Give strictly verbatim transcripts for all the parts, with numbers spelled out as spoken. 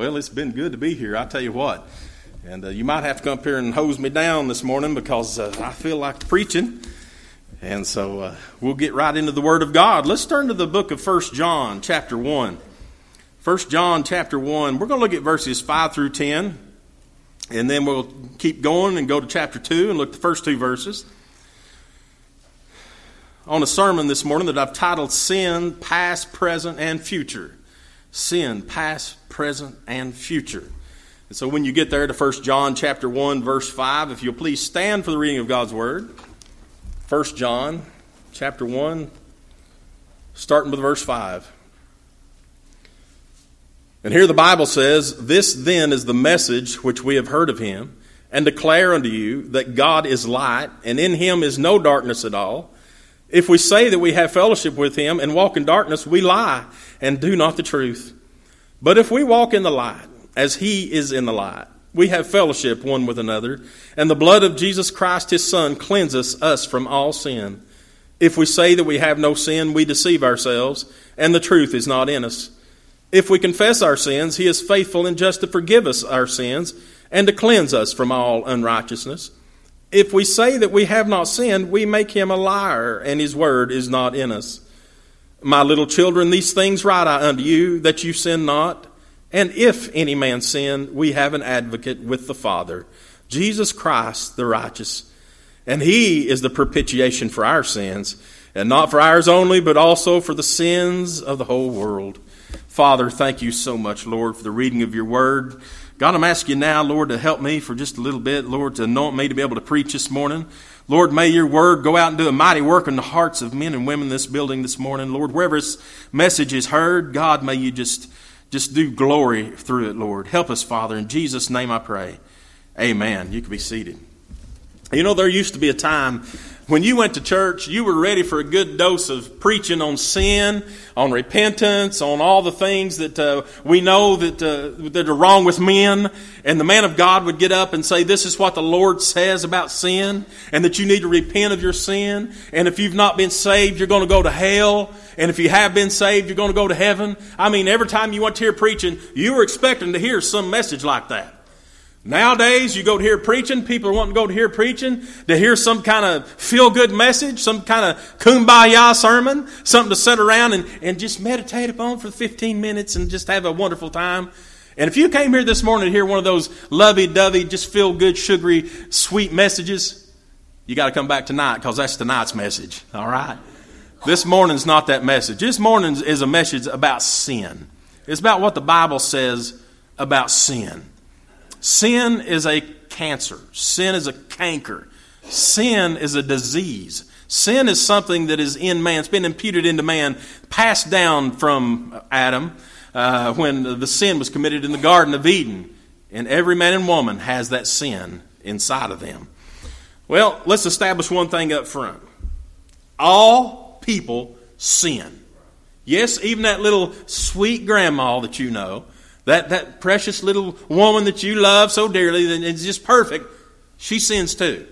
Well, it's been good to be here, I tell you what. And uh, you might have to come up here and hose me down this morning because uh, I feel like preaching. And so uh, we'll get right into the Word of God. Let's turn to the book of First John, chapter one. First John, chapter one. We're going to look at verses five through ten. And then we'll keep going and go to chapter two and look at the first two verses. On a sermon this morning that I've titled Sin, Past, Present, and Future. Sin, Past, Present, and Future. And so when you get there to First John chapter one, verse five, if you'll please stand for the reading of God's Word. First John chapter one, starting with verse five. And here the Bible says, "This then is the message which we have heard of him, and declare unto you that God is light, and in him is no darkness at all. If we say that we have fellowship with him and walk in darkness, we lie and do not the truth. But if we walk in the light, as he is in the light, we have fellowship one with another, and the blood of Jesus Christ his Son cleanses us from all sin. If we say that we have no sin, we deceive ourselves, and the truth is not in us. If we confess our sins, he is faithful and just to forgive us our sins, and to cleanse us from all unrighteousness. If we say that we have not sinned, we make him a liar, and his word is not in us. My little children, these things write I unto you, that you sin not. And if any man sin, we have an advocate with the Father, Jesus Christ the righteous. And he is the propitiation for our sins, and not for ours only, but also for the sins of the whole world. Father, thank you so much, Lord, for the reading of your word. God, I'm asking you now, Lord, to help me for just a little bit, Lord, to anoint me to be able to preach this morning. Lord, may your word go out and do a mighty work in the hearts of men and women in this building this morning. Lord, wherever this message is heard, God, may you just... Just do glory through it, Lord. Help us, Father. In Jesus' name I pray. Amen. You can be seated. You know, there used to be a time when you went to church, you were ready for a good dose of preaching on sin, on repentance, on all the things that uh, we know that, uh, that are wrong with men. And the man of God would get up and say, this is what the Lord says about sin, and that you need to repent of your sin. And if you've not been saved, you're going to go to hell. And if you have been saved, you're going to go to heaven. I mean, every time you went to hear preaching, you were expecting to hear some message like that. Nowadays, you go to hear preaching, people are wanting to go to hear preaching, to hear some kind of feel-good message, some kind of kumbaya sermon, something to sit around and, and just meditate upon for fifteen minutes and just have a wonderful time. And if you came here this morning to hear one of those lovey-dovey, just feel-good, sugary, sweet messages, you got to come back tonight because that's tonight's message, all right? This morning's not that message. This morning is a message about sin. It's about what the Bible says about sin. Sin is a cancer. Sin is a canker. Sin is a disease. Sin is something that is in man. It's been imputed into man, passed down from Adam uh, when the sin was committed in the Garden of Eden. And every man and woman has that sin inside of them. Well, let's establish one thing up front. All people sin. Yes, even that little sweet grandma that you know, that, that precious little woman that you love so dearly, that is just perfect, she sins too.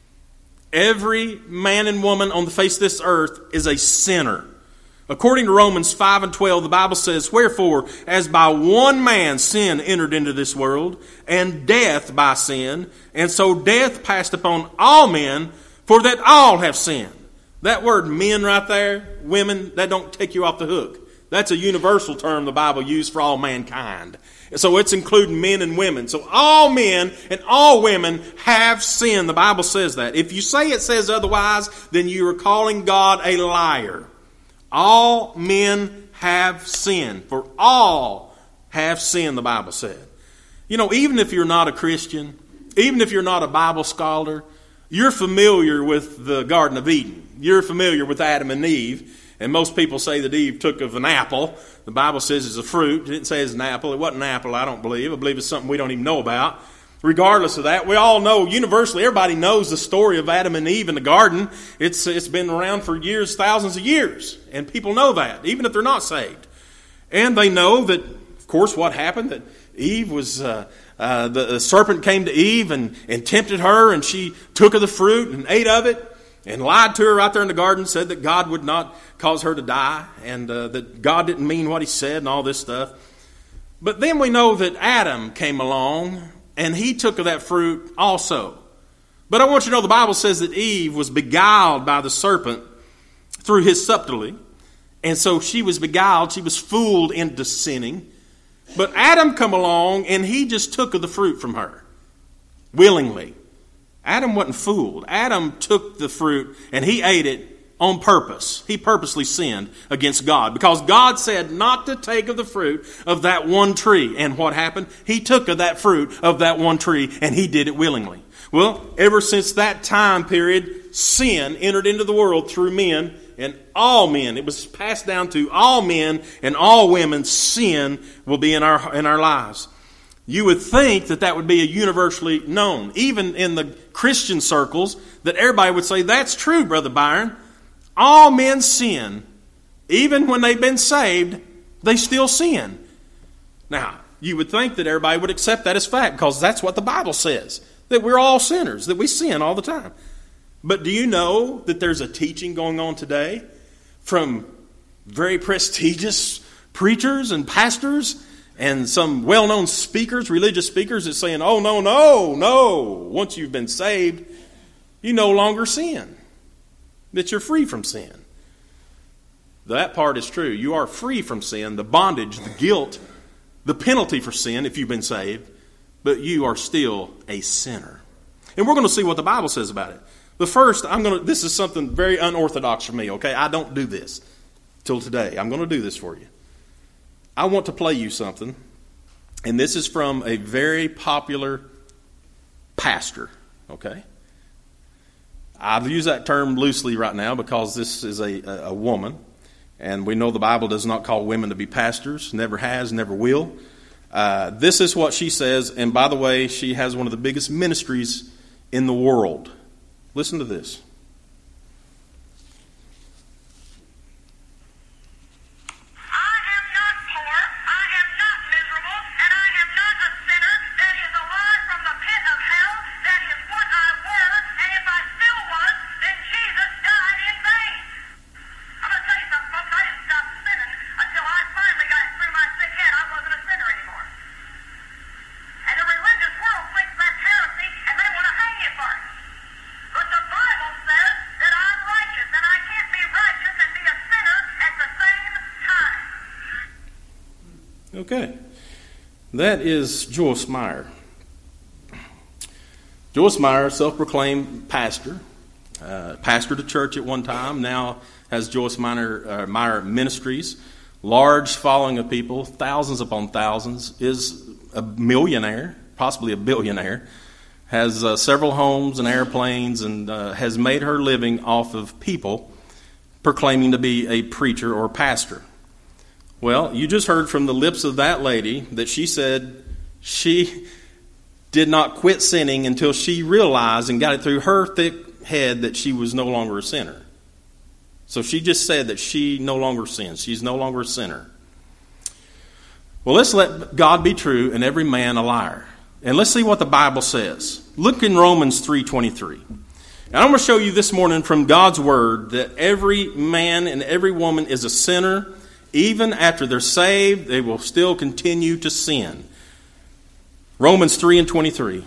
Every man and woman on the face of this earth is a sinner. According to Romans five and twelve, the Bible says, wherefore, as by one man sin entered into this world, and death by sin, and so death passed upon all men, for that all have sinned. That word men right there, women, that don't take you off the hook. That's a universal term the Bible used for all mankind. So it's including men and women. So all men and all women have sinned. The Bible says that. If you say it says otherwise, then you are calling God a liar. All men have sinned. For all have sinned, the Bible said. You know, even if you're not a Christian, even if you're not a Bible scholar, you're familiar with the Garden of Eden. You're familiar with Adam and Eve. And most people say that Eve took of an apple. The Bible says it's a fruit. It didn't say it's an apple. It wasn't an apple, I don't believe. I believe it's something we don't even know about. Regardless of that, we all know, universally, everybody knows the story of Adam and Eve in the garden. It's It's been around for years, thousands of years. And people know that, even if they're not saved. And they know that, of course, what happened, that Eve was... Uh, uh, the, the serpent came to Eve and, and tempted her, and she took of the fruit and ate of it. And lied to her right there in the garden, said that God would not cause her to die, and uh, that God didn't mean what he said and all this stuff. But then we know that Adam came along and he took of that fruit also. But I want you to know the Bible says that Eve was beguiled by the serpent through his subtlety. And so she was beguiled, she was fooled into sinning. But Adam come along and he just took of the fruit from her willingly. Adam wasn't fooled. Adam took the fruit and he ate it on purpose. He purposely sinned against God because God said not to take of the fruit of that one tree. And what happened? He took of that fruit of that one tree and he did it willingly. Well, ever since that time period, sin entered into the world through men, and all men, it was passed down to all men and all women, sin will be in our in our lives. You would think that that would be a universally known, even in the Christian circles, that everybody would say, that's true, Brother Byron. All men sin. Even when they've been saved, they still sin. Now, you would think that everybody would accept that as fact because that's what the Bible says, that we're all sinners, that we sin all the time. But do you know that there's a teaching going on today from very prestigious preachers and pastors and some well-known speakers, religious speakers, that's saying, oh, no, no, no. Once you've been saved, you no longer sin. That you're free from sin. That part is true. You are free from sin, the bondage, the guilt, the penalty for sin if you've been saved. But you are still a sinner. And we're going to see what the Bible says about it. But first, I'm going to, this is something very unorthodox for me, okay? I don't do this till today. I'm going to do this for you. I want to play you something, and this is from a very popular pastor, okay? I've used that term loosely right now because this is a, a, a woman, and we know the Bible does not call women to be pastors, never has, never will. Uh, this is what she says, and by the way, she has one of the biggest ministries in the world. Listen to this. Okay, that is Joyce Meyer. Joyce Meyer, self-proclaimed pastor, uh, pastored a church at one time, now has Joyce Meyer, uh, Meyer Ministries, large following of people, thousands upon thousands, is a millionaire, possibly a billionaire, has uh, several homes and airplanes, and uh, has made her living off of people proclaiming to be a preacher or pastor. Well, you just heard from the lips of that lady that she said she did not quit sinning until she realized and got it through her thick head that she was no longer a sinner. So she just said that she no longer sins. She's no longer a sinner. Well, let's let God be true and every man a liar. And let's see what the Bible says. Look in Romans three twenty-three. And I'm going to show you this morning from God's Word that every man and every woman is a sinner. Even after they're saved, they will still continue to sin. Romans three and twenty-three.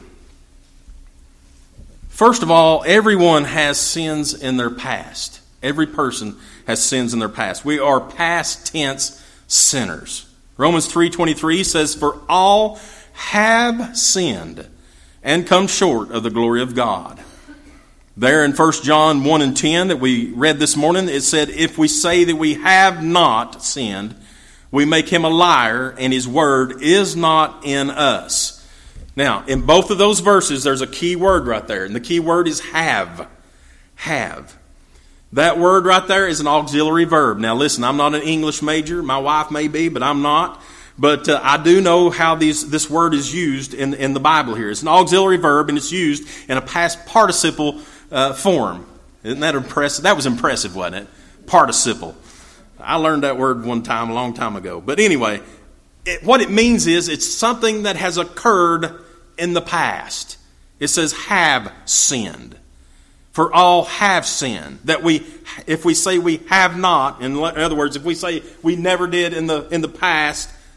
First of all, everyone has sins in their past. Every person has sins in their past. We are past tense sinners. Romans three twenty-three says, for all have sinned and come short of the glory of God. There in First John one and ten that we read this morning, it said, if we say that we have not sinned, we make him a liar, and his word is not in us. Now, in both of those verses, there's a key word right there, and the key word is have. Have. That word right there is an auxiliary verb. Now, listen, I'm not an English major. My wife may be, but I'm not. But uh, I do know how these, this word is used in, in the Bible here. It's an auxiliary verb, and it's used in a past participle Uh, form. Isn't that impressive? That was impressive, wasn't it? Participle. I learned that word one time, a long time ago. But anyway, it, what it means is it's something that has occurred in the past. It says have sinned. For all have sinned. That we, if we say we have not, in other words, if we say we never did in the in the past,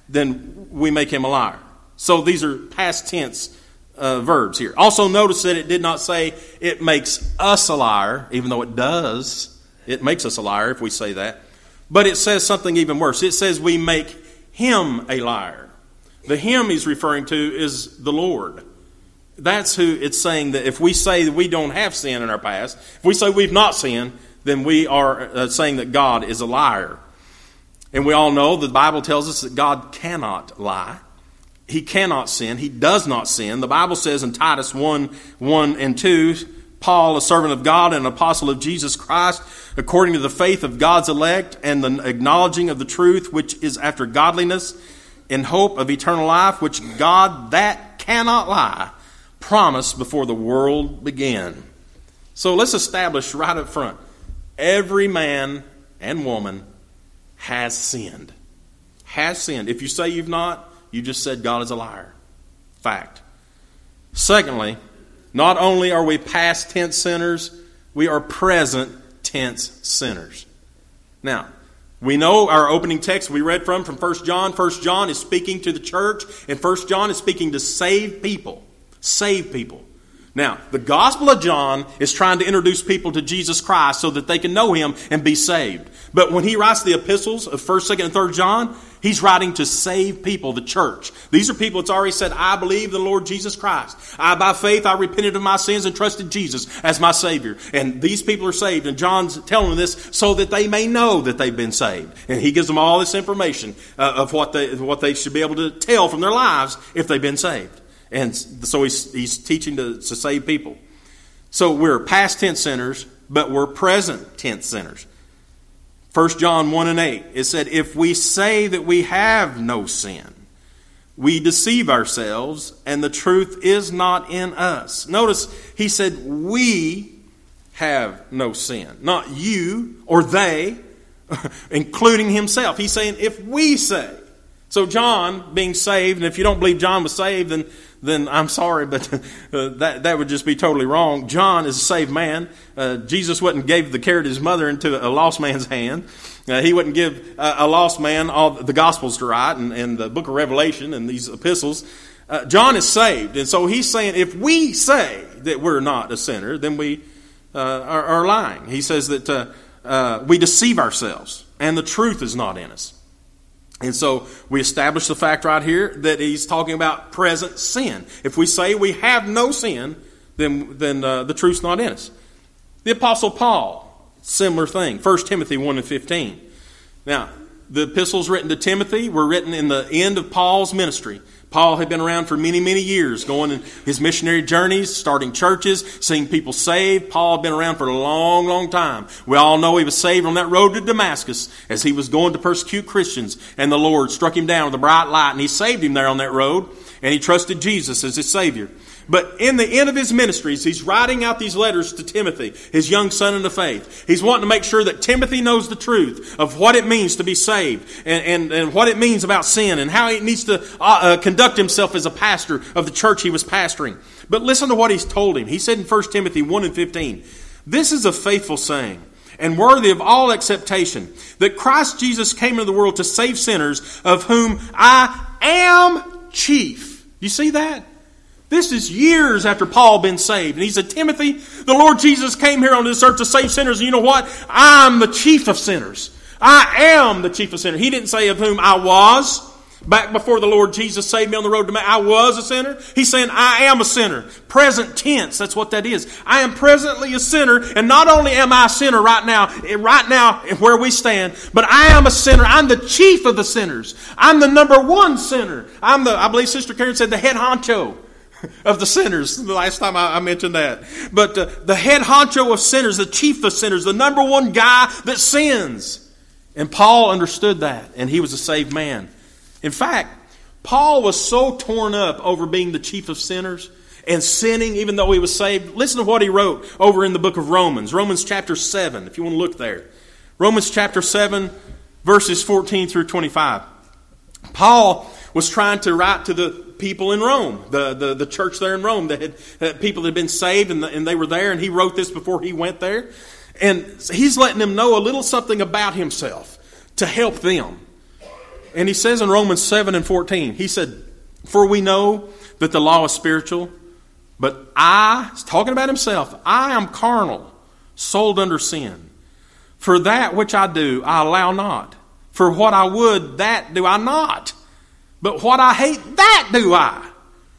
then we make him a liar. So these are past tense uh, verbs here. Also notice that it did not say it makes us a liar, even though it does. It makes us a liar if we say that. But it says something even worse. It says we make him a liar. The him he's referring to is the Lord. That's who it's saying that if we say that we don't have sin in our past, if we say we've not sinned, then we are uh, saying that God is a liar. And we all know the Bible tells us that God cannot lie. He cannot sin. He does not sin. The Bible says in Titus one, one and two, Paul, a servant of God and an apostle of Jesus Christ, according to the faith of God's elect and the acknowledging of the truth which is after godliness, in hope of eternal life, which God that cannot lie promised before the world began. So let's establish right up front, every man and woman has sinned. Has sinned. If you say you've not, you just said God is a liar. Fact. Secondly, not only are we past tense sinners, we are present tense sinners. Now, we know our opening text we read from, from First John. First John is speaking to the church, and First John is speaking to saved people. Saved people. Now, the Gospel of John is trying to introduce people to Jesus Christ so that they can know Him and be saved. But when he writes the epistles of First, Second, and Third John, he's writing to save people, the church. These are people that's already said, I believe in the Lord Jesus Christ. I, by faith, I repented of my sins and trusted Jesus as my Savior. And these people are saved. And John's telling them this so that they may know that they've been saved. And he gives them all this information uh, of what they, what they should be able to tell from their lives if they've been saved. And so he's, he's teaching to, to save people. So we're past tense sinners, but we're present tense sinners. First John one and eight, it said, if we say that we have no sin, we deceive ourselves, and the truth is not in us. Notice, he said, we have no sin. Not you or they, including himself. He's saying, if we say. So John being saved, and if you don't believe John was saved, then then I'm sorry, but uh, that that would just be totally wrong. John is a saved man. Uh, Jesus wouldn't give the care of his mother into a lost man's hand. Uh, he wouldn't give uh, a lost man all the Gospels to write and, and the book of Revelation and these epistles. Uh, John is saved, and so he's saying if we say that we're not a sinner, then we uh, are, are lying. He says that uh, uh, we deceive ourselves, and the truth is not in us. And so we establish the fact right here that he's talking about present sin. If we say we have no sin, then, then uh, the truth's not in us. The Apostle Paul, similar thing. First Timothy one and fifteen. Now, the epistles written to Timothy were written in the end of Paul's ministry. Paul had been around for many, many years, going in his missionary journeys, starting churches, seeing people saved. Paul had been around for a long, long time. We all know he was saved on that road to Damascus as he was going to persecute Christians. And the Lord struck him down with a bright light, and he saved him there on that road. And he trusted Jesus as his Savior. But in the end of his ministries, he's writing out these letters to Timothy, his young son in the faith. He's wanting to make sure that Timothy knows the truth of what it means to be saved and, and, and what it means about sin and how he needs to uh, uh, conduct himself as a pastor of the church he was pastoring. But listen to what he's told him. He said in First Timothy one and fifteen, this is a faithful saying and worthy of all acceptation, that Christ Jesus came into the world to save sinners, of whom I am chief. You see that? This is years after Paul been saved. And he said, Timothy, the Lord Jesus came here on this earth to save sinners. And you know what? I'm the chief of sinners. I am the chief of sinners. He didn't say of whom I was. Back before the Lord Jesus saved me on the road to Damascus, I was a sinner. He's saying I am a sinner. Present tense, that's what that is. I am presently a sinner. And not only am I a sinner right now, right now where we stand, but I am a sinner. I'm the chief of the sinners. I'm the number one sinner. I'm the, I believe Sister Karen said, the head honcho of the sinners. The last time I, I mentioned that. But uh, the head honcho of sinners, the chief of sinners, the number one guy that sins. And Paul understood that, and he was a saved man. In fact, Paul was so torn up over being the chief of sinners and sinning even though he was saved. Listen to what he wrote over in the book of Romans. Romans chapter seven, if you want to look there. Romans chapter seven, verses fourteen through twenty-five. Paul was trying to write to the people in Rome, the, the, the church there in Rome, that had uh, people that had been saved and, the, and they were there, and he wrote this before he went there. And he's letting them know a little something about himself to help them. And he says in Romans seven and fourteen, he said, for we know that the law is spiritual, but I, he's talking about himself, I am carnal, sold under sin. For that which I do, I allow not. For what I would, that do I not. But what I hate, that do I.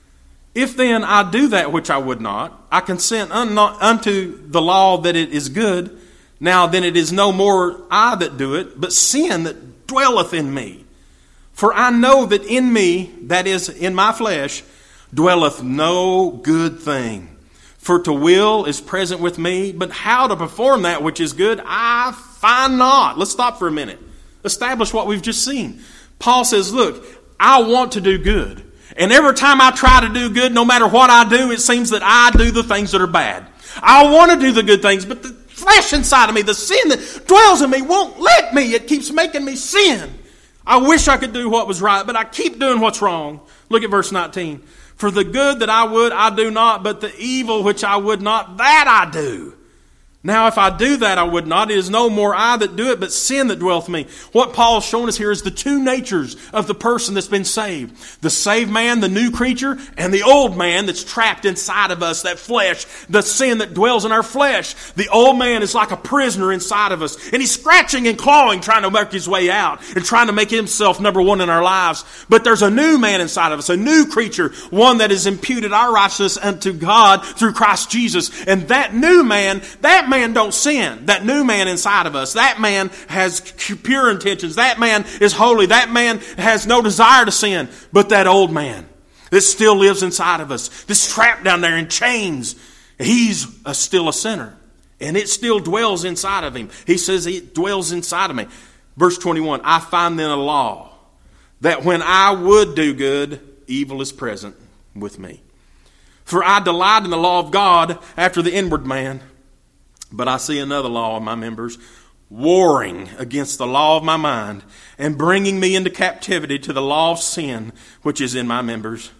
If then I do that which I would not, I consent unto the law that it is good. Now then it is no more I that do it, but sin that dwelleth in me. For I know that in me, that is, in my flesh, dwelleth no good thing. For to will is present with me, but how to perform that which is good, I find not. Let's stop for a minute. Establish what we've just seen. Paul says, look, I want to do good. And every time I try to do good, no matter what I do, it seems that I do the things that are bad. I want to do the good things, but the flesh inside of me, the sin that dwells in me, won't let me. It keeps making me sin. I wish I could do what was right, but I keep doing what's wrong. Look at verse nineteen. For the good that I would, I do not, but the evil which I would not, that I do. Now if I do that I would not, it is no more I that do it, but sin that dwelleth in me. What Paul's showing us here is the two natures of the person that's been saved. The saved man, the new creature, and the old man that's trapped inside of us, that flesh, the sin that dwells in our flesh. The old man is like a prisoner inside of us, and he's scratching and clawing, trying to work his way out, and trying to make himself number one in our lives. But there's a new man inside of us, a new creature, one that has imputed our righteousness unto God through Christ Jesus. And that new man, that man don't sin. That new man inside of us, that man has pure intentions. That man is holy. That man has no desire to sin. But that old man that still lives inside of us, that's trapped down there in chains, he's a, still a sinner. And it still dwells inside of him. He says it dwells inside of me. Verse twenty-one, I find then a law that when I would do good, evil is present with me. For I delight in the law of God after the inward man. But I see another law in my members, warring against the law of my mind, and bringing me into captivity to the law of sin, which is in my members.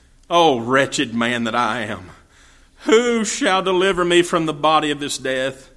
O wretched man that I am, who shall deliver me from the body of this death?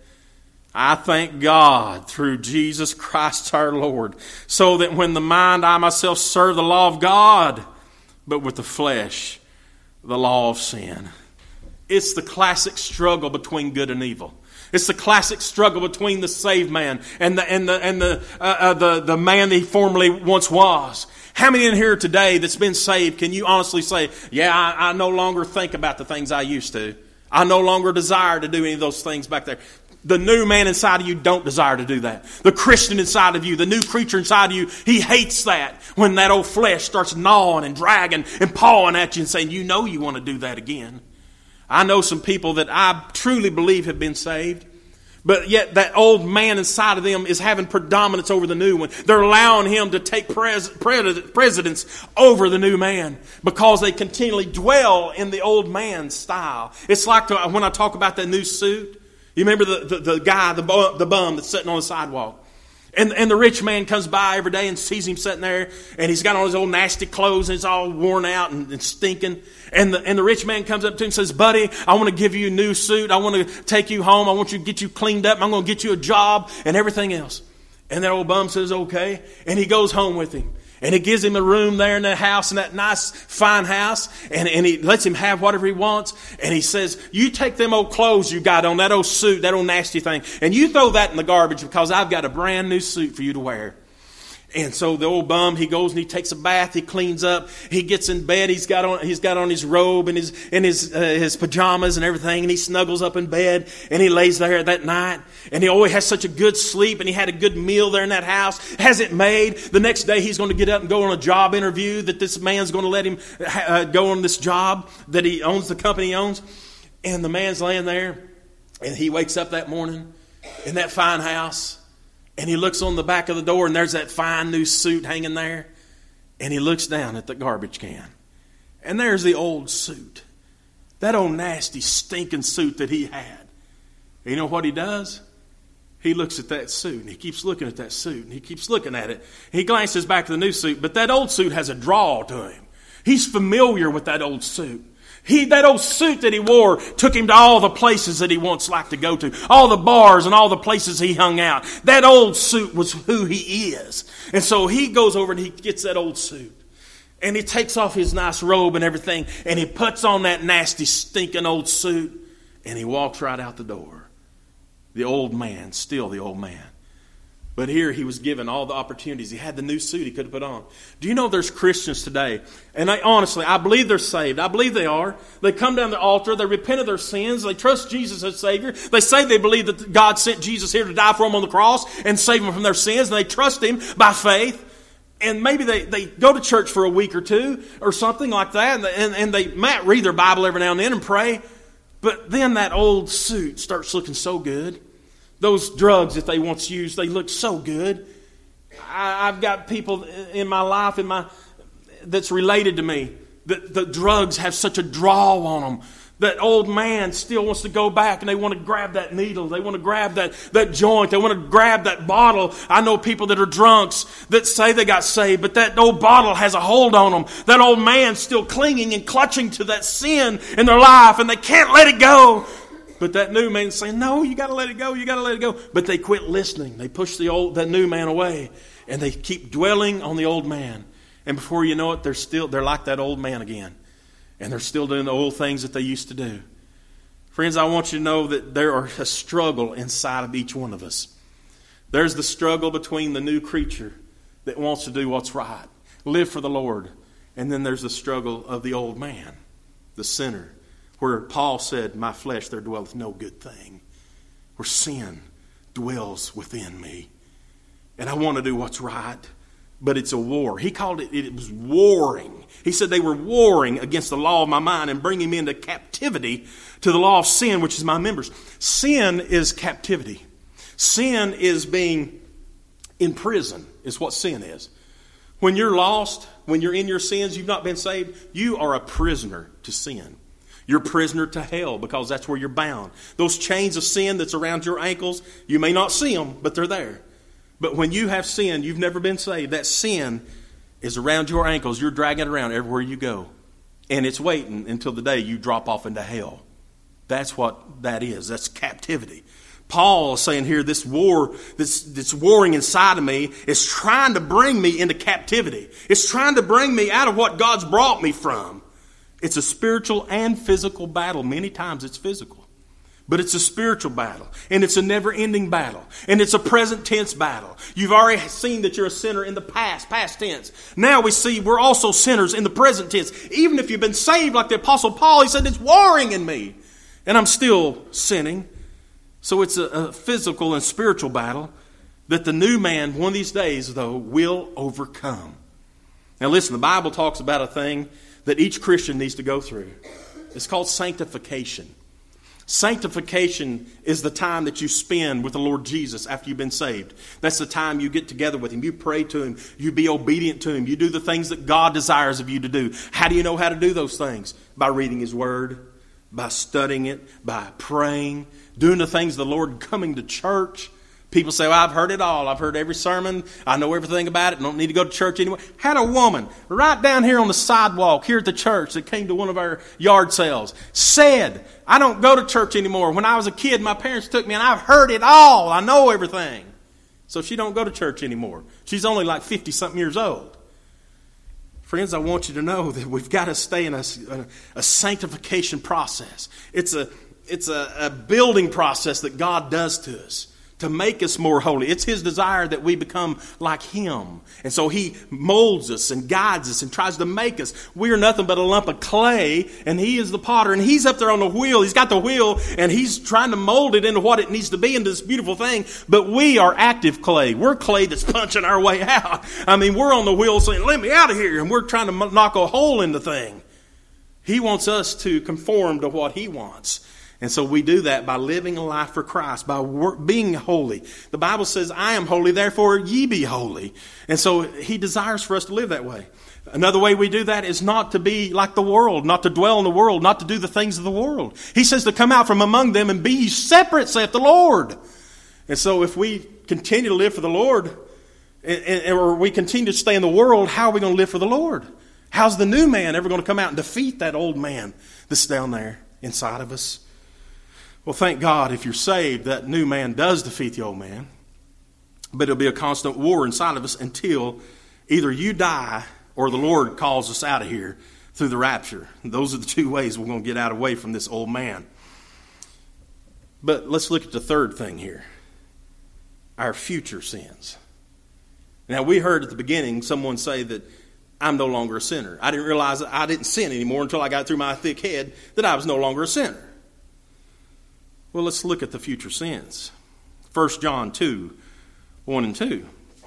I thank God through Jesus Christ our Lord, so that when the mind I myself serve the law of God, but with the flesh, the law of sin. It's the classic struggle between good and evil. It's the classic struggle between the saved man and the and the and the uh, uh, the the man that he formerly once was. How many in here today that's been saved can you honestly say, yeah, I, I no longer think about the things I used to. I no longer desire to do any of those things back there. The new man inside of you don't desire to do that. The Christian inside of you, the new creature inside of you, he hates that when that old flesh starts gnawing and dragging and pawing at you and saying, you know you want to do that again. I know some people that I truly believe have been saved, but yet that old man inside of them is having predominance over the new one. They're allowing him to take pres- precedence over the new man because they continually dwell in the old man's style. It's like to, when I talk about that new suit. You remember the, the, the guy, the bum, the bum that's sitting on the sidewalk. And, and the rich man comes by every day and sees him sitting there, and he's got all his old nasty clothes, and it's all worn out and, and stinking. And the, and the rich man comes up to him and says, buddy, I want to give you a new suit. I want to take you home. I want you to get you cleaned up. I'm going to get you a job and everything else. And that old bum says, okay. And he goes home with him. And he gives him a room there in that house, in that nice, fine house. And, and he lets him have whatever he wants. And he says, you take them old clothes you got on, that old suit, that old nasty thing, and you throw that in the garbage because I've got a brand new suit for you to wear. And so the old bum, he goes and he takes a bath, he cleans up, he gets in bed, he's got on he's got on his robe and his and his uh, his pajamas and everything, and he snuggles up in bed and he lays there that night, and he always has such a good sleep, and he had a good meal there in that house, has it made. The next day he's going to get up and go on a job interview that this man's going to let him uh, go on this job that he owns, the company he owns. And the man's laying there, and he wakes up that morning in that fine house. And he looks on the back of the door, and there's that fine new suit hanging there. And he looks down at the garbage can. And there's the old suit. That old nasty, stinking suit that he had. And you know what he does? He looks at that suit, and he keeps looking at that suit, and he keeps looking at it. He glances back to the new suit, but that old suit has a draw to him. He's familiar with that old suit. He, that old suit that he wore took him to all the places that he once liked to go to. All the bars and all the places he hung out. That old suit was who he is. And so he goes over and he gets that old suit. And he takes off his nice robe and everything. And he puts on that nasty, stinking old suit. And he walks right out the door. The old man, still the old man. But here he was given all the opportunities. He had the new suit he could have put on. Do you know there's Christians today? And I, honestly, I believe they're saved. I believe they are. They come down the altar. They repent of their sins. They trust Jesus as Savior. They say they believe that God sent Jesus here to die for them on the cross and save them from their sins. And they trust Him by faith. And maybe they, they go to church for a week or two or something like that. And, and, and they might read their Bible every now and then and pray. But then that old suit starts looking so good. Those drugs that they once used, they look so good. I, I've got people in my life, in my that's related to me, that the drugs have such a draw on them. That old man still wants to go back and they want to grab that needle. They want to grab that, that joint. They want to grab that bottle. I know people that are drunks that say they got saved, but that old bottle has a hold on them. That old man's still clinging and clutching to that sin in their life and they can't let it go. But that new man's saying, no, you got to let it go. You got to let it go. But they quit listening. They push the old, that new man away and they keep dwelling on the old man. And before you know it, they're still, they're like that old man again. And they're still doing the old things that they used to do. Friends, I want you to know that there are a struggle inside of each one of us. There's the struggle between the new creature that wants to do what's right, live for the Lord. And then there's the struggle of the old man, the sinner, where Paul said, my flesh there dwelleth no good thing. Where sin dwells within me. And I want to do what's right. But it's a war. He called it, it was warring. He said they were warring against the law of my mind and bringing me into captivity to the law of sin, which is my members. Sin is captivity. Sin is being in prison, is what sin is. When you're lost, when you're in your sins, you've not been saved, you are a prisoner to sin. You're a prisoner to hell because that's where you're bound. Those chains of sin that's around your ankles, you may not see them, but they're there. But when you have sin, you've never been saved. That sin is around your ankles. You're dragging it around everywhere you go. And it's waiting until the day you drop off into hell. That's what that is. That's captivity. Paul is saying here, this war, this, this warring inside of me is trying to bring me into captivity. It's trying to bring me out of what God's brought me from. It's a spiritual and physical battle. Many times it's physical. But it's a spiritual battle. And it's a never-ending battle. And it's a present tense battle. You've already seen that you're a sinner in the past, past tense. Now we see we're also sinners in the present tense. Even if you've been saved like the Apostle Paul, he said it's warring in me. And I'm still sinning. So it's a, a physical and spiritual battle that the new man, one of these days, though, will overcome. Now listen, the Bible talks about a thing that each Christian needs to go through. It's called sanctification. Sanctification is the time that you spend with the Lord Jesus after you've been saved. That's the time you get together with Him. You pray to Him. You be obedient to Him. You do the things that God desires of you to do. How do you know how to do those things? By reading His Word, by studying it, by praying, doing the things of the Lord, coming to church. People say, well, I've heard it all. I've heard every sermon. I know everything about it. I don't need to go to church anymore. Had a woman right down here on the sidewalk here at the church that came to one of our yard sales. Said, I don't go to church anymore. When I was a kid, my parents took me and I've heard it all. I know everything. So she don't go to church anymore. She's only like fifty-something years old. Friends, I want you to know that we've got to stay in a, a, a sanctification process. It's a, it's a, a building process that God does to us to make us more holy. It's His desire that we become like Him. And so He molds us and guides us and tries to make us. We are nothing but a lump of clay, and He is the potter, and He's up there on the wheel. He's got the wheel, and He's trying to mold it into what it needs to be, into this beautiful thing. But we are active clay. We're clay that's punching our way out. I mean, we're on the wheel saying, let me out of here, and we're trying to knock a hole in the thing. He wants us to conform to what He wants. And so we do that by living a life for Christ, by work, being holy. The Bible says, I am holy, therefore ye be holy. And so He desires for us to live that way. Another way we do that is not to be like the world, not to dwell in the world, not to do the things of the world. He says to come out from among them and be ye separate, saith the Lord. And so if we continue to live for the Lord, and, and, or we continue to stay in the world, how are we going to live for the Lord? How's the new man ever going to come out and defeat that old man that's down there inside of us? Well, thank God if you're saved, that new man does defeat the old man. But it'll be a constant war inside of us until either you die or the Lord calls us out of here through the rapture. Those are the two ways we're going to get out away from this old man. But let's look at the third thing here. Our future sins. Now, we heard at the beginning someone say that I'm no longer a sinner. I didn't realize that I didn't sin anymore until I got through my thick head that I was no longer a sinner. Well, let's look at the future sins. First John two, one and two.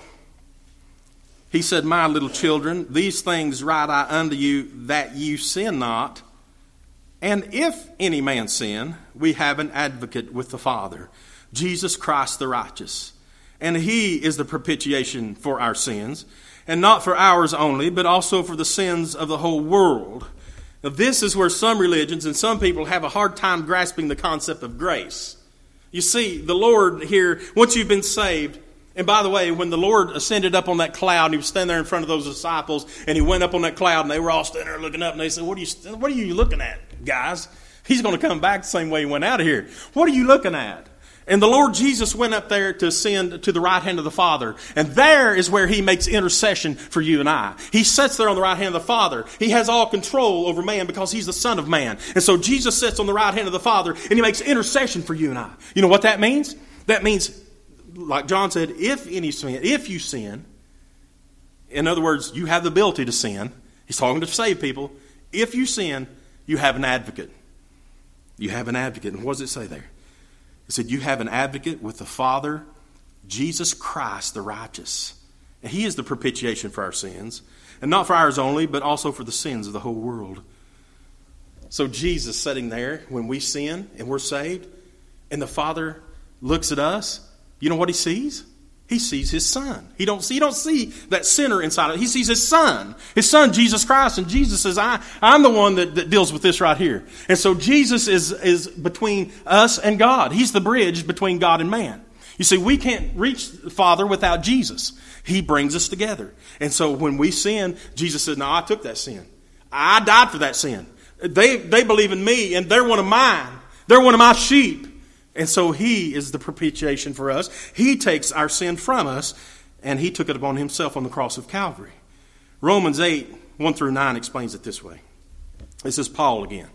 He said, my little children, these things write I unto you, that you sin not. And if any man sin, we have an advocate with the Father, Jesus Christ the righteous. And he is the propitiation for our sins, and not for ours only, but also for the sins of the whole world. Now, this is where some religions and some people have a hard time grasping the concept of grace. You see, the Lord here, once you've been saved, and by the way, when the Lord ascended up on that cloud, and he was standing there in front of those disciples, and he went up on that cloud, and they were all standing there looking up, and they said, what are you, what are you looking at, guys? He's going to come back the same way he went out of here. What are you looking at? And the Lord Jesus went up there to ascend to the right hand of the Father. And there is where he makes intercession for you and I. He sits there on the right hand of the Father. He has all control over man because he's the Son of Man. And so Jesus sits on the right hand of the Father and he makes intercession for you and I. You know what that means? That means, like John said, if any sin, if you sin, in other words, you have the ability to sin. He's talking to save people. If you sin, you have an advocate. You have an advocate. And what does it say there? It said, you have an advocate with the Father, Jesus Christ the righteous. And he is the propitiation for our sins. And not for ours only, but also for the sins of the whole world. So Jesus sitting there when we sin and we're saved, and the Father looks at us, you know what he sees? He sees his Son. He don't see, he don't see that sinner inside of it. He sees his Son. His Son, Jesus Christ. And Jesus says, I, I'm the one that, that deals with this right here. And so Jesus is, is between us and God. He's the bridge between God and man. You see, we can't reach the Father without Jesus. He brings us together. And so when we sin, Jesus said, no, I took that sin. I died for that sin. They, they believe in me, and they're one of mine. They're one of my sheep. And so he is the propitiation for us. He takes our sin from us, and he took it upon himself on the cross of Calvary. Romans eight, one through nine explains it this way. This is Paul again.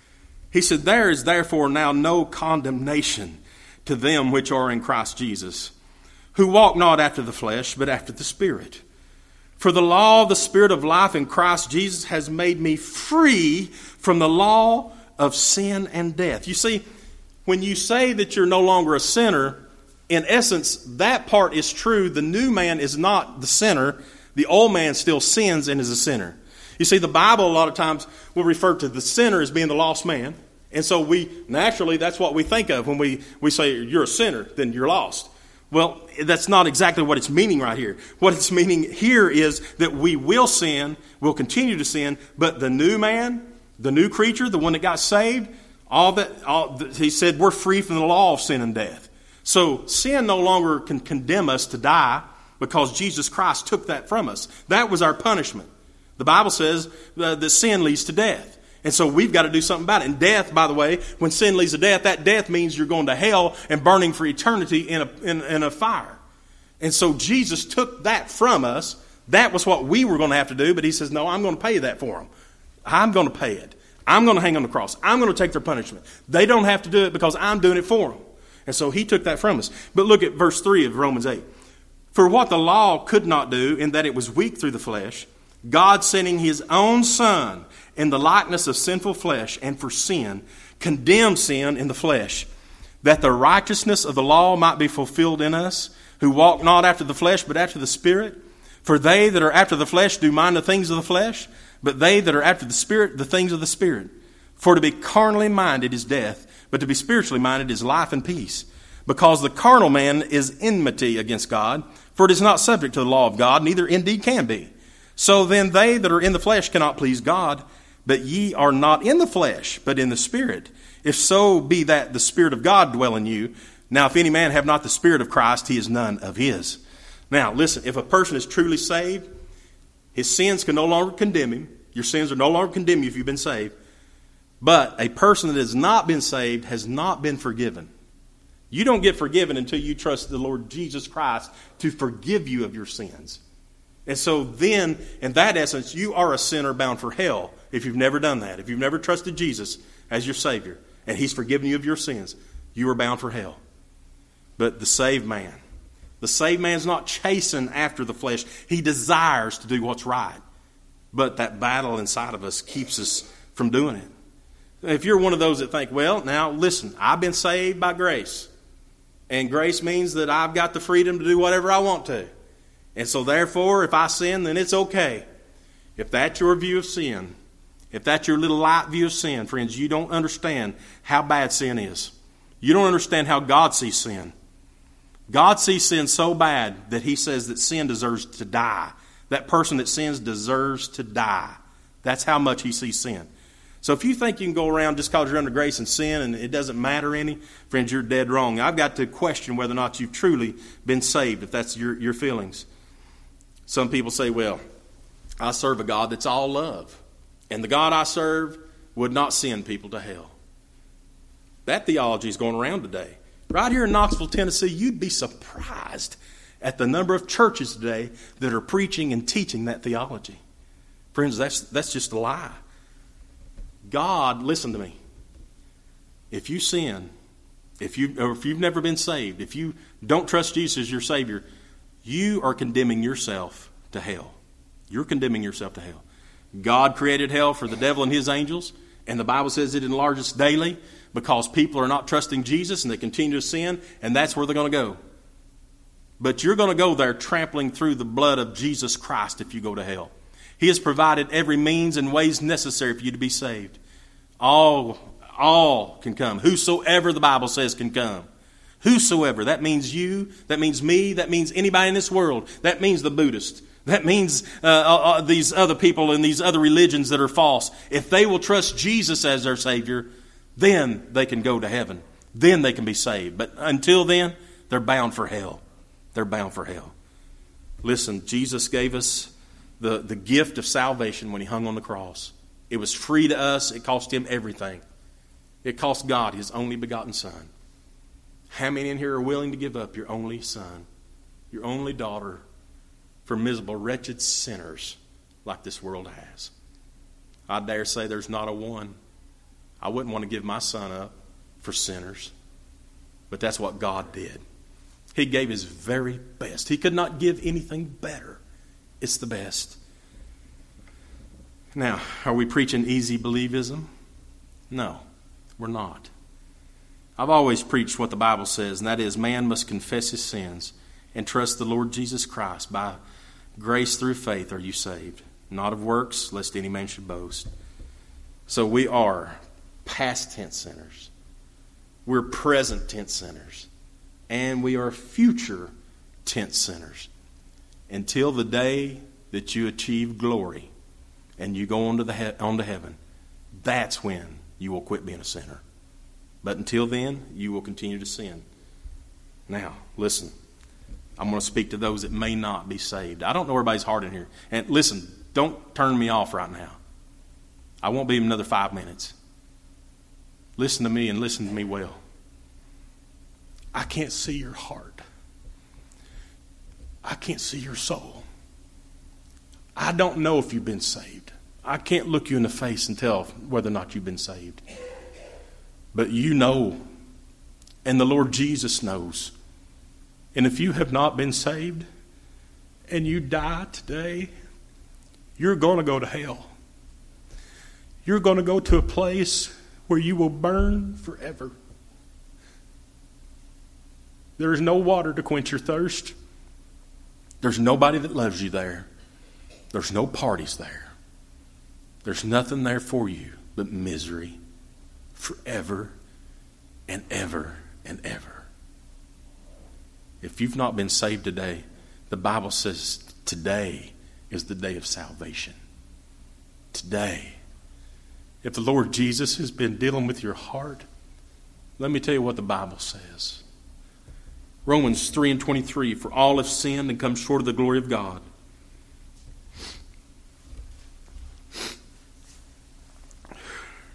He said, there is therefore now no condemnation to them which are in Christ Jesus, who walk not after the flesh, but after the Spirit. For the law of the Spirit of life in Christ Jesus has made me free from the law of sin and death. You see, when you say that you're no longer a sinner, in essence, that part is true. The new man is not the sinner. The old man still sins and is a sinner. You see, the Bible a lot of times will refer to the sinner as being the lost man. And so we, naturally, that's what we think of when we, we say you're a sinner, then you're lost. Well, that's not exactly what it's meaning right here. What it's meaning here is that we will sin, we'll continue to sin, but the new man, the new creature, the one that got saved, All that all, he said, we're free from the law of sin and death. So sin no longer can condemn us to die because Jesus Christ took that from us. That was our punishment. The Bible says uh, that sin leads to death. And so we've got to do something about it. And death, by the way, when sin leads to death, that death means you're going to hell and burning for eternity in a, in, in a fire. And so Jesus took that from us. That was what we were going to have to do. But he says, no, I'm going to pay that for them. I'm going to pay it. I'm going to hang on the cross. I'm going to take their punishment. They don't have to do it because I'm doing it for them. And so he took that from us. But look at verse three of Romans eight. For what the law could not do, in that it was weak through the flesh, God sending his own Son in the likeness of sinful flesh and for sin, condemned sin in the flesh, that the righteousness of the law might be fulfilled in us, who walk not after the flesh, but after the Spirit. For they that are after the flesh do mind the things of the flesh, but they that are after the Spirit, the things of the Spirit. For to be carnally minded is death, but to be spiritually minded is life and peace. Because the carnal man is enmity against God, for it is not subject to the law of God, neither indeed can be. So then they that are in the flesh cannot please God, but ye are not in the flesh, but in the Spirit. If so be that the Spirit of God dwell in you. Now if any man have not the Spirit of Christ, he is none of his. Now listen, if a person is truly saved, his sins can no longer condemn him. Your sins are no longer condemned you if you've been saved. But a person that has not been saved has not been forgiven. You don't get forgiven until you trust the Lord Jesus Christ to forgive you of your sins. And so then, in that essence, you are a sinner bound for hell if you've never done that. If you've never trusted Jesus as your Savior and He's forgiven you of your sins, you are bound for hell. But the saved man, the saved man's not chasing after the flesh. He desires to do what's right. But that battle inside of us keeps us from doing it. If you're one of those that think, well, now listen, I've been saved by grace. And grace means that I've got the freedom to do whatever I want to. And so therefore, if I sin, then it's okay. If that's your view of sin, if that's your little light view of sin, friends, you don't understand how bad sin is. You don't understand how God sees sin. God sees sin so bad that He says that sin deserves to die. That person that sins deserves to die. That's how much He sees sin. So if you think you can go around just because you're under grace and sin and it doesn't matter any, friends, you're dead wrong. I've got to question whether or not you've truly been saved, if that's your, your feelings. Some people say, well, I serve a God that's all love. And the God I serve would not send people to hell. That theology is going around today. Right here in Knoxville, Tennessee, you'd be surprised at the number of churches today that are preaching and teaching that theology. Friends, that's, that's just a lie. God, listen to me. If you sin, if you or if you've never been saved, if you don't trust Jesus as your Savior, you are condemning yourself to hell. You're condemning yourself to hell. God created hell for the devil and his angels, and the Bible says it enlarges daily because people are not trusting Jesus and they continue to sin, and that's where they're going to go. But you're going to go there trampling through the blood of Jesus Christ if you go to hell. He has provided every means and ways necessary for you to be saved. All, all can come. Whosoever, the Bible says, can come. Whosoever. That means you. That means me. That means anybody in this world. That means the Buddhist. That means uh, uh, these other people in these other religions that are false. If they will trust Jesus as their Savior, then they can go to heaven. Then they can be saved. But until then, they're bound for hell. They're bound for hell. Listen, Jesus gave us The, the gift of salvation when He hung on the cross. It was free to us. It cost Him everything. It cost God His only begotten Son. How many in here are willing to give up your only son, your only daughter, for miserable, wretched sinners like this world has? I dare say there's not a one. I wouldn't want to give my son up for sinners. But that's what God did. He gave His very best. He could not give anything better. It's the best. Now, are we preaching easy believism? No, we're not. I've always preached what the Bible says, and that is man must confess his sins and trust the Lord Jesus Christ. By grace through faith are you saved, not of works, lest any man should boast. So we are past tense sinners. We're present tense sinners. And we are future tense sinners. Until the day that you achieve glory and you go on to, the he- on to heaven, that's when you will quit being a sinner. But until then, you will continue to sin. Now, listen. I'm going to speak to those that may not be saved. I don't know everybody's heart in here. And listen, don't turn me off right now. I won't be another five minutes. Listen to me and listen to me well. I can't see your heart. I can't see your soul. I don't know if you've been saved. I can't look you in the face and tell whether or not you've been saved. But you know, and the Lord Jesus knows. And if you have not been saved and you die today, you're going to go to hell. You're going to go to a place where you will burn forever. There is no water to quench your thirst. There's nobody that loves you there. There's no parties there. There's nothing there for you but misery forever and ever and ever. If you've not been saved today, the Bible says today is the day of salvation. Today. If the Lord Jesus has been dealing with your heart, let me tell you what the Bible says. Romans three and twenty-three, for all have sinned and come short of the glory of God.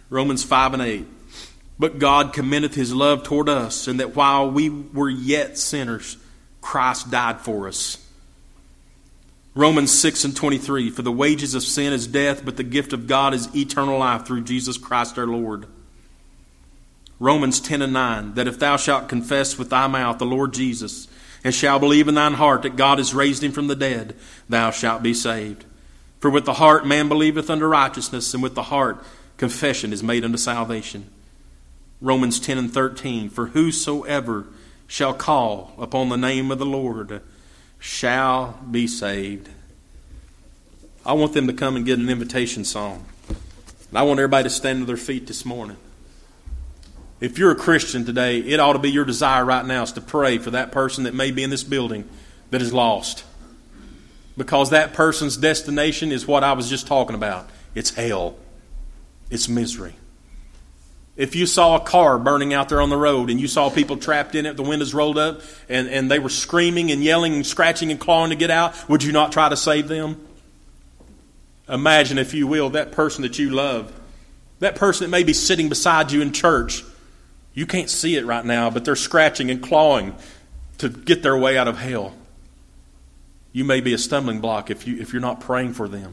Romans five and eight. But God commendeth his love toward us, and that while we were yet sinners, Christ died for us. Romans six and twenty-three. For the wages of sin is death, but the gift of God is eternal life through Jesus Christ our Lord. Romans ten and nine. That if thou shalt confess with thy mouth the Lord Jesus, and shalt believe in thine heart that God has raised him from the dead, thou shalt be saved. For with the heart man believeth unto righteousness, and with the heart confession is made unto salvation. Romans ten and thirteen. For whosoever shall call upon the name of the Lord shall be saved. I want them to come and get an invitation song. And I want everybody to stand to their feet this morning. If you're a Christian today, it ought to be your desire right now is to pray for that person that may be in this building that is lost. Because that person's destination is what I was just talking about. It's hell. It's misery. If you saw a car burning out there on the road and you saw people trapped in it, the windows rolled up, and, and they were screaming and yelling and scratching and clawing to get out, would you not try to save them? Imagine, if you will, that person that you love, that person that may be sitting beside you in church. You can't see it right now, but they're scratching and clawing to get their way out of hell. You may be a stumbling block if, you, if you're not praying for them.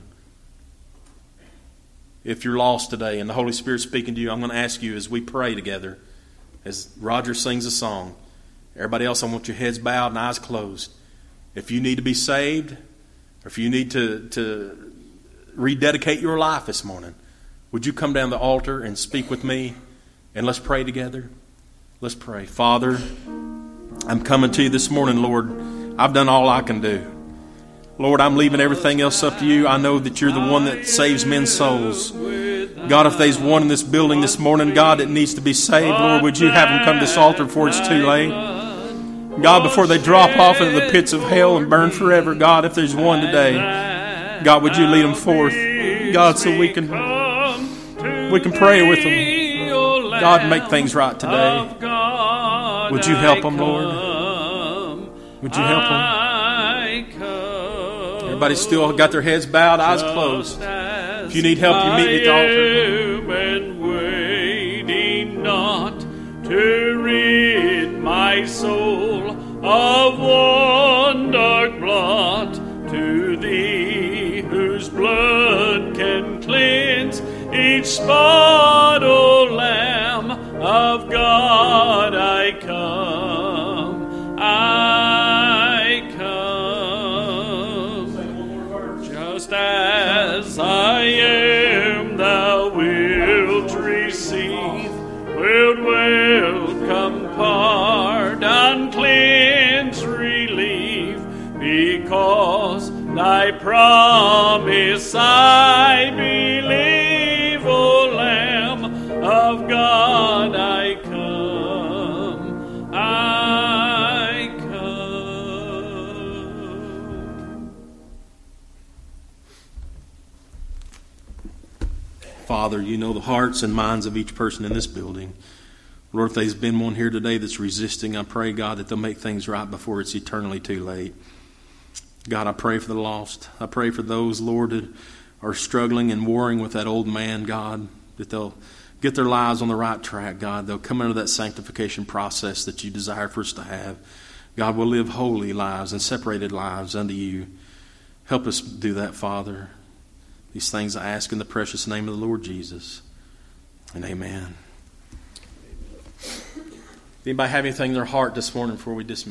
If you're lost today and the Holy Spirit's speaking to you, I'm going to ask you as we pray together, as Roger sings a song. Everybody else, I want your heads bowed and eyes closed. If you need to be saved, or if you need to, to rededicate your life this morning, would you come down the altar and speak with me? And let's pray together. Let's pray. Father, I'm coming to you this morning, Lord. I've done all I can do. Lord, I'm leaving everything else up to you. I know that you're the one that saves men's souls. God, if there's one in this building this morning, God, that needs to be saved, Lord, would you have them come to this altar before it's too late? God, before they drop off into the pits of hell and burn forever, God, if there's one today, God, would you lead them forth? God, so we can, we can pray with them. God, make things right today. Would you help them, Lord? Would you help them? Everybody still got their heads bowed, eyes closed. If you need help, you meet me at the altar. And waiting not to rid my soul of one dark blot, to thee whose blood can cleanse each spot, O Lamb of God, I come, I come. Just as I am, thou wilt receive, wilt welcome pardon, cleanse, relief, because thy promise I believe, O Lamb of God, I come, I come. Father, you know the hearts and minds of each person in this building. Lord, if there's been one here today that's resisting, I pray, God, that they'll make things right before it's eternally too late. God, I pray for the lost. I pray for those, Lord, that are struggling and warring with that old man, God, that they'll get their lives on the right track, God. They'll come into that sanctification process that you desire for us to have. God, we'll live holy lives and separated lives unto you. Help us do that, Father. These things I ask in the precious name of the Lord Jesus. And amen. Anybody have anything in their heart this morning before we dismiss?